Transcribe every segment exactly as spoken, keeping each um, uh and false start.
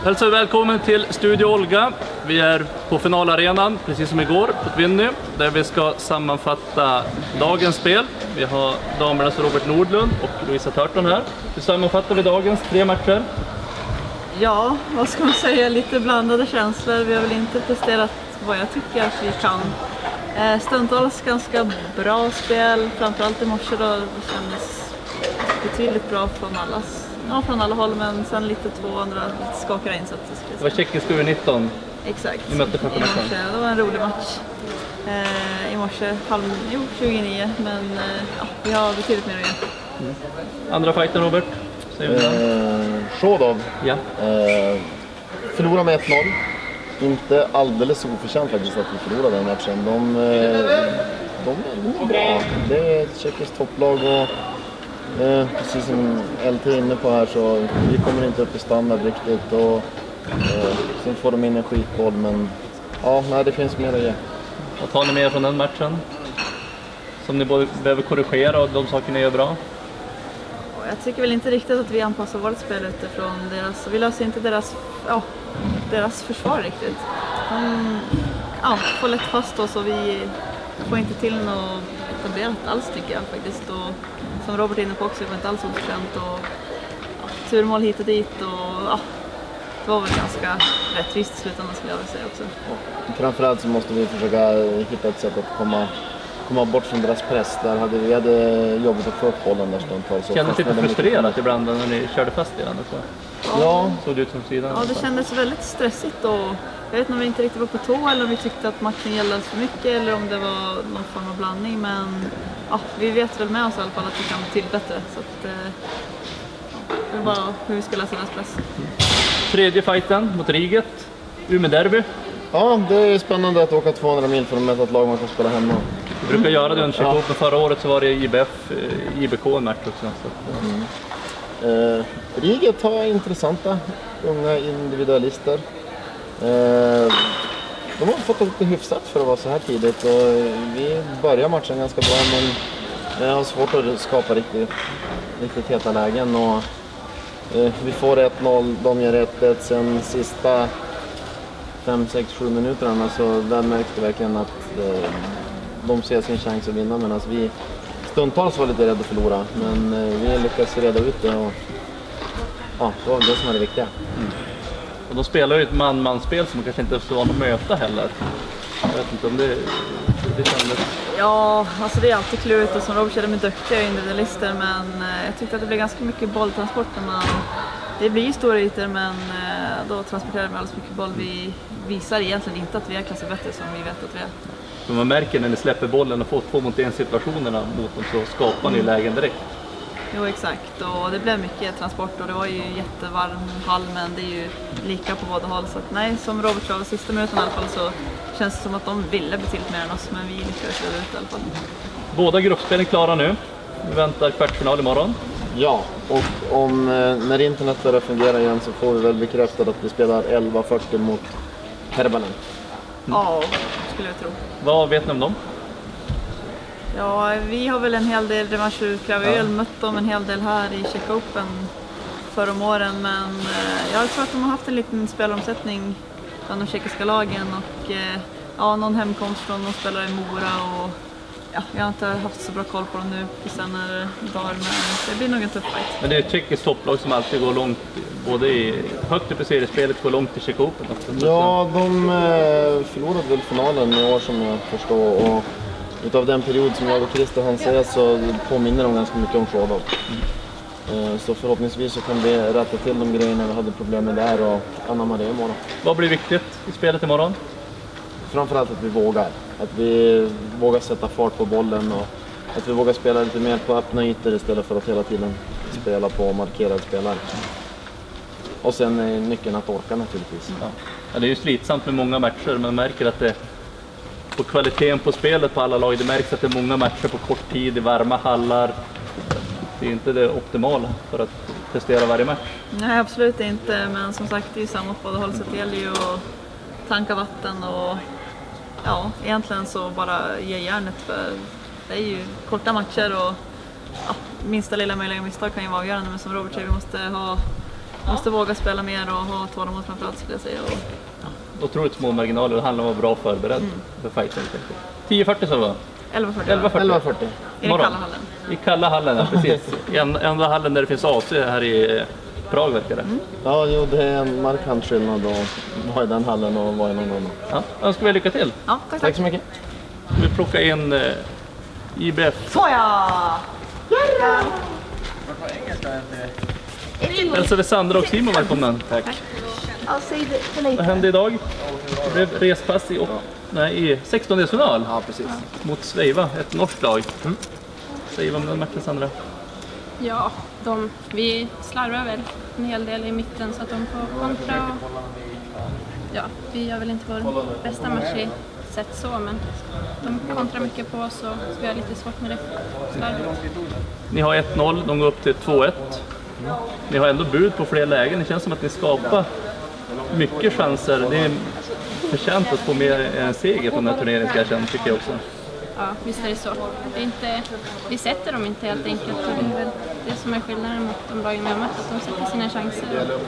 Hälsa välkommen till Studio Olga. Vi är på finalarenan, precis som igår, på Tvinny, där vi ska sammanfatta dagens spel. Vi har damernas Robert Nordlund och Louisa Törton här. Hur sammanfattar vi dagens tre matcher? Ja, vad ska man säga? Lite blandade känslor. Vi har väl inte presterat vad jag tycker att vi kan. Stundtals ganska bra spel, framförallt i morse då. Det kändes betydligt bra från allas. Ja, från alla håll, men sen lite två andra lite skakade insatser. Det var tjeckiska U nitton. Exakt. Vi mötte i morse. Det var en rolig match. Eh, I morse, halv, jo, tjugonio, men eh, ja, vi har betydligt mer att göra. Mm. Andra fighten, Robert? Eh, Shodov. Ja. Eh, förlorade med ett noll. Inte alldeles oförtjänt faktiskt att vi förlorade den matchen. De, eh, de är bra. Det är ett tjeckiskt topplag och Eh, precis som L T är inne på här så vi kommer inte upp i standard riktigt och eh, sen får de in en skitboll, men ja, nej, det finns mer att ge. Vad tar ni med från den matchen? Som ni både behöver korrigera och de saker ni gör bra? Jag tycker väl inte riktigt att vi anpassar vårt spel utifrån deras, vi löser inte deras, ja, deras försvar riktigt. De ja, får lätt fast oss och vi får inte till något etablerat alls tycker jag faktiskt. Och som Robert är inne på också, det var inte alls oförtjänt och ja, turmål hit och dit och ja, det var väl ganska rättvist i slutändan skulle jag vilja säga också. Ja, framförallt så måste vi försöka hitta ett sätt att komma, komma bort från deras press. Där hade vi hade jobbat att få upp bollen där stundtals. Kändes lite frustrerat ibland när ni körde fast i den också? Ja. Såg det ut som sidan? Ja, det kändes väldigt stressigt och jag vet inte om vi inte riktigt var på tå eller om vi tyckte att matchen gällde för mycket eller om det var någon form av blandning, men ja, vi vet väl med oss i alla fall att vi kan bli till bättre, så att eh, ja, det är bara hur vi ska läsa deras press. Tredje fighten mot Riget, Umeå Derby. Ja, det är spännande att åka tvåhundra mil för att möta ett lag man kan spela hemma. Vi brukar göra det under Tjeckien, men förra året så var det I B F, I B K en match också. Mm. Eh, Riget har intressanta unga individualister. Eh, de har fått lite hyfsat för att vara så här tidigt och vi börjar matchen ganska bra, men jag har svårt att skapa riktigt, riktigt heta lägen och eh, vi får ett noll, de gör ett ett, sen sista fem sex sju minuterna så där märkte verkligen att eh, de ser sin chans att vinna, medan vi stundtals var lite rädda att förlora, men eh, vi lyckas reda ut det och ja, det var det som är det viktiga. Mm. Och de spelar ju ett man-man-spel som kanske inte är så van att möta heller. Jag vet inte om det, det kändes... Ja, alltså det är alltid klurigt och som Robert känner med duktiga individualister, men eh, jag tyckte att det blev ganska mycket bolltransport när man... Det blir ju stora ytor, men eh, då transporterar vi alldeles mycket boll. Vi visar egentligen inte att vi är klassar bättre som vi vet att vi är. Men man märker när ni släpper bollen och får två mot en situationerna mot dem så skapar ni lägen direkt. Jo, exakt, och det blev mycket transport och det var ju jättevarm hall, men det är ju lika på båda håll, så att nej, som Robert sa, sista minuten i alla fall så känns det som att de ville betydligt mer än oss, men vi lyckades reda ut i alla fall. Båda gruppspelen är klara nu. Vi väntar kvartsfinal imorgon. Ja, och om, när internet börjar fungera igen så får vi väl bekräftat att vi spelar elva fyrtio mot Herbanen. Mm. Ja, skulle jag tro. Vad vet ni om dem? Ja, vi har väl en hel del rematcher. Vi har väl mött dem en hel del här i Czech Open förra om åren, men jag tror att de har haft en liten spelomsättning bland de tjeckiska lagen och ja, någon hemkomst från någon spelare i Mora och ja, jag har inte haft så bra koll på dem nu på senare dagar, men det blir nog en tuff fight. Men det är ett tjeckiskt topplag som alltid går långt, både i högt upp i seriespelet, går långt i Czech Open. Ja, de förlorade väl finalen i år som jag förstår, och utav den period som jag och Christer hann säga så påminner de ganska mycket om Shodov. Mm. Så förhoppningsvis så kan vi rätta till de grejerna vi hade problem med där och anamma det imorgon. Vad blir viktigt i spelet imorgon? Framförallt att vi vågar. Att vi vågar sätta fart på bollen och att vi vågar spela lite mer på öppna ytor istället för att hela tiden spela på markerad spelare. Och sen är nyckeln att orka naturligtvis. Ja. Ja, det är ju slitsamt med många matcher, men man märker att det på kvaliteten på spelet på alla lag, det märks att det är många matcher på kort tid i varma hallar. Det är inte det optimala för att testera varje match. Nej, absolut inte, men som sagt det är ju samma på båda håll, så det gäller ju att tanka vatten och ja, egentligen så bara ge järnet, för det är ju korta matcher och ja, minsta lilla möjliga misstag kan ju vara avgörande, men som Robert säger, vi måste ha måste våga spela mer och ha tålamod framförallt skulle jag säga. Och... Ja. Otroligt små marginaler, det handlar om att vara bra förberedd mm. för fighten. tio fyrtio så var elva fyrtio. elva fyrtio. I den kalla hallen. I kalla hallen, ja, precis. En, enda hallen där det finns A C här i Prag verkar det. Mm. Ja, jo, det är en markant skillnad att vara i den hallen och vara i någon annan. Ja, önskar vi lycka till. Ja, tack, tack så mycket. Vi plockar in eh, I B F. Såja! Hälsar vi Sandra och Simon välkommen. Tack. Tack. Vad hände idag? Det blev respass i, ja. nej, i sextondelsfinal. Ja, precis. Mot Sveiva, ett norskt lag. Mm. Säg vad med den matchen, Sandra. Ja, de, vi slarvar väl en hel del i mitten så att de får kontra. Och, ja, vi gör väl inte vår bästa match i sätt så, men de kontrar mycket på oss och vi har lite svårt med det. Slarvigt. Ni har ett noll, de går upp till två ett. Ni har ändå bud på fler lägen. Det känns som att ni skapar mycket chanser. Det är förtjänt att få med en seger på den här turneringen, ska jag känna, tycker jag också. Ja, visst är det så. Det är inte, vi sätter dem inte helt enkelt. Och det är väl det som är skillnaden mot de lagen vi har mött, att de sätter sina chanser.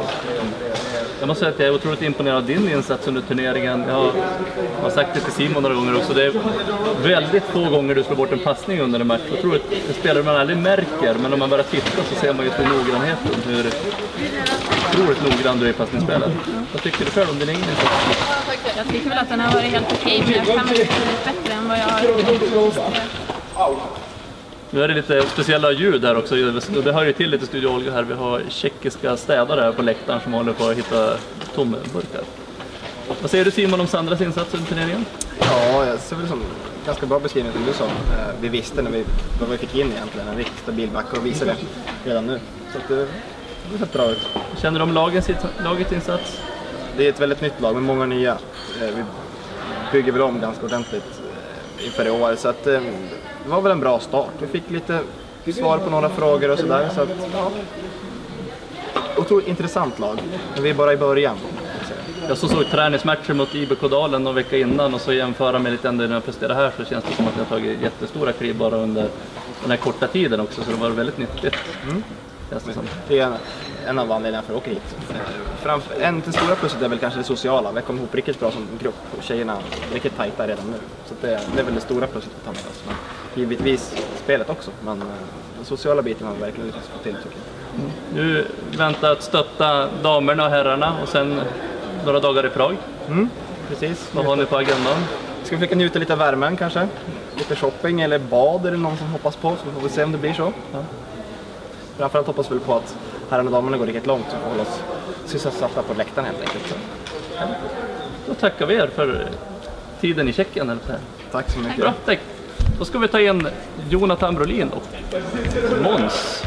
Jag måste säga att jag är otroligt imponerad av din insats under turneringen. Jag har, jag har sagt det till Simon några gånger också. Det är väldigt få gånger du slår bort en passning under en match. Jag tror att det spelar man aldrig märker, men om man bara tittar så ser man ju på noggrannheten hur otroligt noggrann du är i passningsspelet. Vad tycker du själv om din egen insats? Jag tycker väl att den har varit helt okej, men jag kan väl lite bättre än vad jag har gjort. Nu är det lite speciella ljud här också. Det hör ju till lite Studio Olga här. Vi har tjeckiska städare här på läktaren som håller på att hitta tomburkar. Vad säger du, Simon, om Sandras insats under turneringen? Ja, jag ser väl som ganska bra beskrivning som du sa. Vi visste när vi, vad vi fick in egentligen, en riktigt stabil back, och visade det redan nu. Så att det, det ser bra ut. Känner du om lagens, lagets insats? Det är ett väldigt nytt lag med många nya. Vi bygger väl om ganska ordentligt inför i år, så att det var väl en bra start. Vi fick lite svar på några frågor och sådär, så att ja, otroligt intressant lag, men vi är bara i början. Jag så såg träningsmatcher mot I B K Dalen någon vecka innan, och så jämföra med lite ändå när jag presterar här, så känns det som att jag har tagit jättestora kliv bara under den här korta tiden också, så det var väldigt nyttigt. Mm. Det är en, en av anledningarna för att åka hit. Framför, en till stora plusset är väl kanske det sociala. Vi kom ihop riktigt bra som grupp och tjejerna är riktigt tajta redan nu. Så det, det är väl det stora plusset att ta med oss. Men givetvis spelet också, men den sociala biten har vi verkligen lyckats få till, tycker jag. Mm. Nu väntar att stötta damerna och herrarna och sen några dagar i Prag. Mm, precis. Vad har ni på agendan? Ska vi försöka njuta lite av värmen kanske? Lite shopping eller bad är det någon som hoppas på, så vi får se om det blir så. Ja. Framförallt hoppas vi väl på att herrarna och damerna går riktigt långt och håller oss sysselsatta på läktaren helt enkelt. Ja. Då tackar vi er för tiden i Tjeckien. Eller så här. Tack så mycket. Bra, tack. Då ska vi ta in Jonathan Brolin och Måns.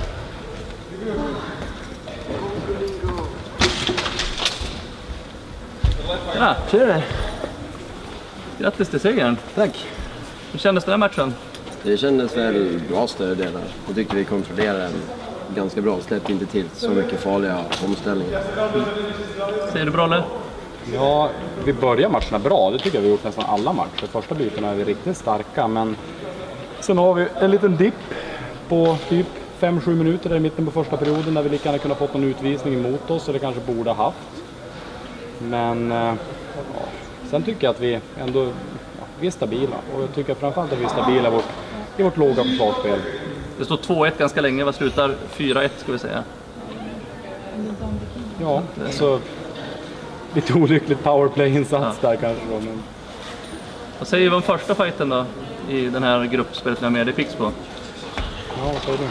Ja, tjena. Grattis till segern. Tack. Hur kändes den här matchen? Det kändes väl bra större delar. Jag tyckte vi kontrollerade den ganska bra. Släppte inte till så mycket farliga omställningar. Mm. Säger du bra, eller? Ja, vi börjar matcherna bra. Det tycker jag vi har gjort nästan alla matcher. Första bytena är vi riktigt starka, men sen har vi en liten dipp på typ fem sju minuter där i mitten på första perioden där vi lika gärna kunde fått en utvisning emot oss, så det kanske borde ha haft. Men ja, sen tycker jag att vi ändå ja, vi är stabila, och jag tycker framförallt att vi är stabila i vårt, i vårt låga försvarsspel. Det står två ett ganska länge, vad slutar fyra ett ska vi säga. Ja, så lite olyckligt powerplay-insats ja. Där kanske då, men... Vad säger vi om första fighten då i den här gruppspelet vi har med dig Pix på? Ja, vad säger du?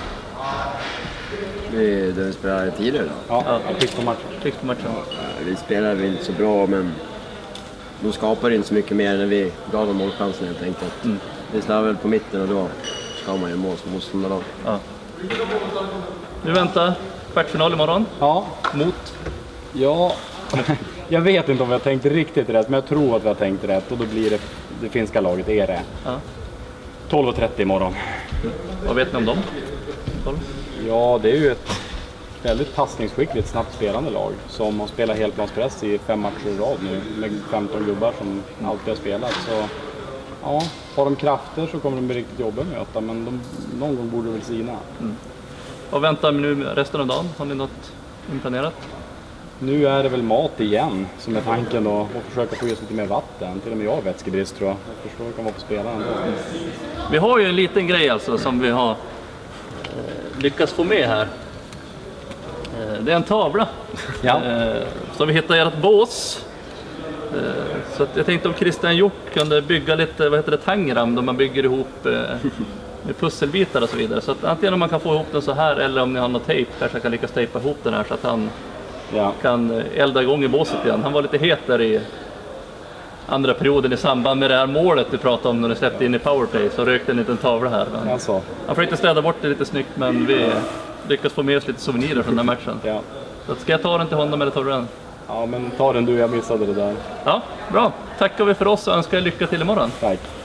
Vi, där vi spelar tidigare då? Ja, ja. Pix på matchen. Pix på matchen. Vi spelar väl inte så bra, men de skapar inte så mycket mer när vi gav dem målchansen helt enkelt. Mm. Vi slarvar väl på mitten och då ska man ju mål som motståndare. Ja. Nu väntar kvartsfinal imorgon. Ja. Mot? Ja, jag vet inte om vi har tänkt riktigt rätt, men jag tror att vi har tänkt rätt, och då blir det det finska laget, är det. Ja. tolv trettio imorgon. Mm. Vad vet ni om dem? tolv? Ja, det är ju ett väldigt passningsskickligt, snabbt spelande lag som har spelat helplanspress i fem matcher i rad nu med femton gubbar som alltid har spelat. Så ja, har de krafter så kommer de bli riktigt jobbiga att möta, men de, någon gång borde det väl sina. Mm. Vad väntar ni nu resten av dagen? Har ni något inplanerat? Nu är det väl mat igen som är tanken då, och försöka få i oss lite mer vatten. Till och med jag har vätskebrist tror jag. Jag förstår att det kan vara på spelaren då. Vi har ju en liten grej alltså som vi har eh, lyckats få med här. Eh, det är en tavla Ja. eh, som vi hittar i ert bås. Eh, så att jag tänkte om Christian Hjort kunde bygga lite, vad heter det, tangram, då man bygger ihop eh, med pusselbitar och så vidare. Så att antingen om man kan få ihop den så här eller om ni har något tejp, kanske jag kan lyckas tejpa ihop den här så att han Ja. kan elda igång i båset igen. Han var lite het där i andra perioden i samband med det här målet du pratade om när du släppte in i powerplay, så rökte en liten tavla här. Alltså. Han försökte städa bort det lite snyggt, men vi lyckas få med oss lite souvenirer från den här matchen. Ja. Så att, ska jag ta den till honom eller tar du den? Ja, men ta den du, jag missade det där. Ja, bra. Tackar vi för oss och önskar er lycka till imorgon. Tack.